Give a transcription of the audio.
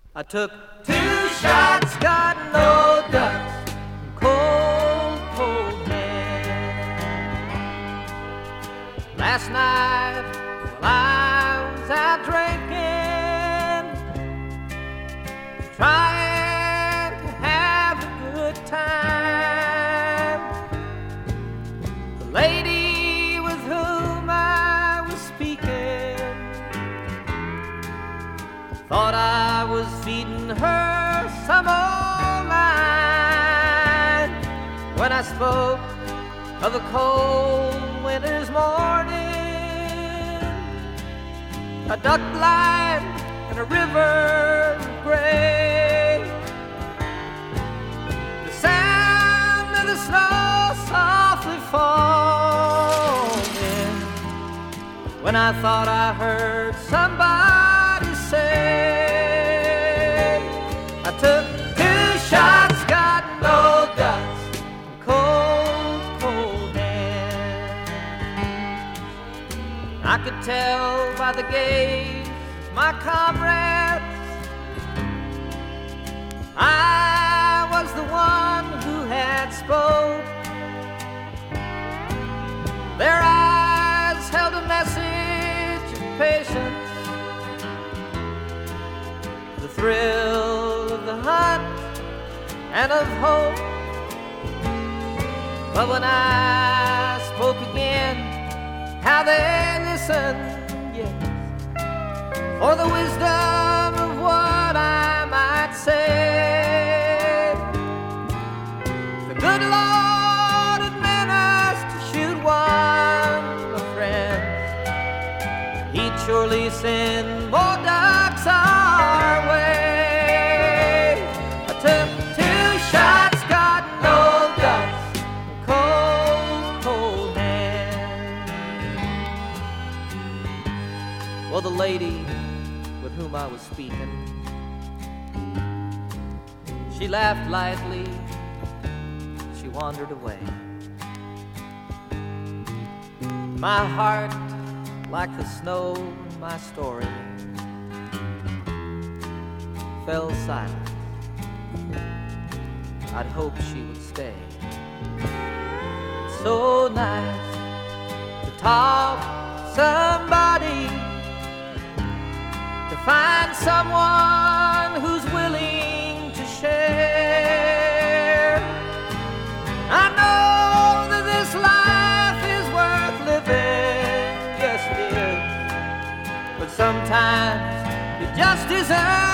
I took 2 shots, got no guts, cold, cold hand. Last night, while I was out drinking, trying to have a good time, the lady with whom I was speaking thought I was feeding her some old line when I spoke of a cold winter's morning, a duck blind and a river gray, the sound of the snow softly falling, when I thought I heard somebody say, I took 2 shots, got no guts, cold, cold hands. I could tell by the gaze of my comrades I was the one who had spoke. Their eyes held a message of patience, the thrill of the hunt and of hope. But when I spoke again, how they listened, yes, for the wisdom of what I might say. The good Lord had meant us to shoot one, my friend. He'd surely send more ducks our way. I took 2 shots, got no guts, cold, cold hand. Well, the lady with whom I was speaking, she laughed lightly, she wandered away. My heart, like the snow in my story, fell silent. I'd hoped she would stay. It's so nice to talk to somebody, to find someone who's willing to share. I know that this life is worth living, yes it is, but sometimes it just isn't.